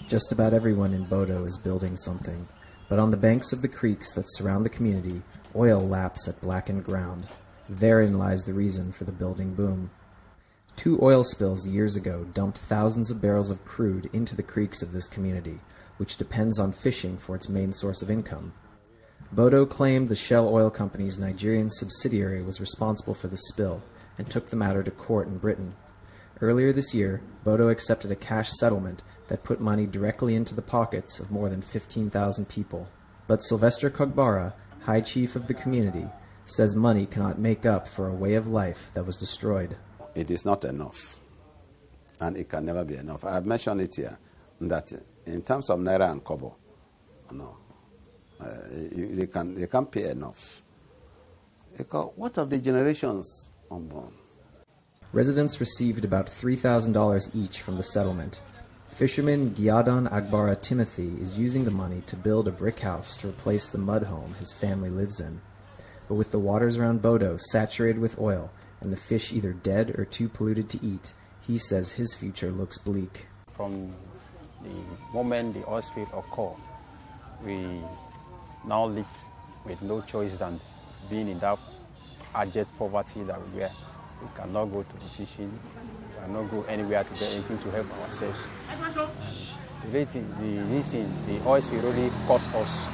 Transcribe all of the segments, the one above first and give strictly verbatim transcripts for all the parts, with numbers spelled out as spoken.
Just about everyone in Bodo is building something, but on the banks of the creeks that surround the community, oil laps at blackened ground. Therein lies the reason for the building boom. Two oil spills years ago dumped thousands of barrels of crude into the creeks of this community, which depends on fishing for its main source of income. Bodo claimed the Shell Oil Company's Nigerian subsidiary was responsible for the spill and took the matter to court in Britain. Earlier this year, Bodo accepted a cash settlement that put money directly into the pockets of more than fifteen thousand people. But Sylvester Kogbara, High Chief of the community, says money cannot make up for a way of life that was destroyed. It is not enough, and it can never be enough. I have mentioned it here, that in terms of Naira and Kobo, no, uh, you, they, can, they can't pay enough. Because what of the generations unborn? Residents received about three thousand dollars each from the settlement. Fisherman Giadon Agbara Timothy is using the money to build a brick house to replace the mud home his family lives in. But with the waters around Bodo saturated with oil and the fish either dead or too polluted to eat, he says his future looks bleak. From the moment the oil spill occurred, we now live with no choice than being in that abject poverty that we were. We cannot go to the fishing, we cannot go anywhere to get anything to help ourselves. And the, thing, the, this thing, the oil spill really cost us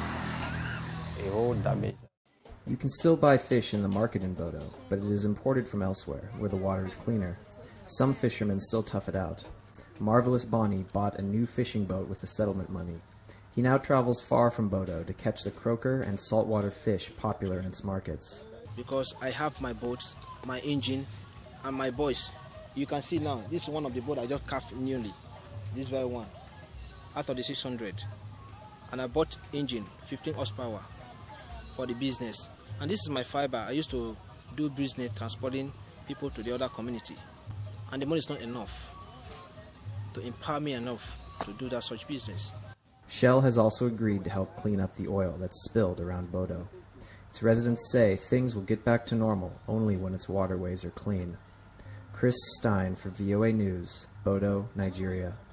a whole damage. You can still buy fish in the market in Bodo, but it is imported from elsewhere, where the water is cleaner. Some fishermen still tough it out. Marvelous Bonnie bought a new fishing boat with the settlement money. He now travels far from Bodo to catch the croaker and saltwater fish popular in its markets. Because I have my boat, my engine, and my boys. You can see now, this is one of the boats I just calved newly. This very one, out of the six hundred. And I bought engine, fifteen horsepower, for the business. And this is my fiber. I used to do business transporting people to the other community. And the money is not enough to empower me enough to do that such business. Shell has also agreed to help clean up the oil that's spilled around Bodo. Its residents say things will get back to normal only when its waterways are clean. Chris Stein for V O A News, Bodo, Nigeria.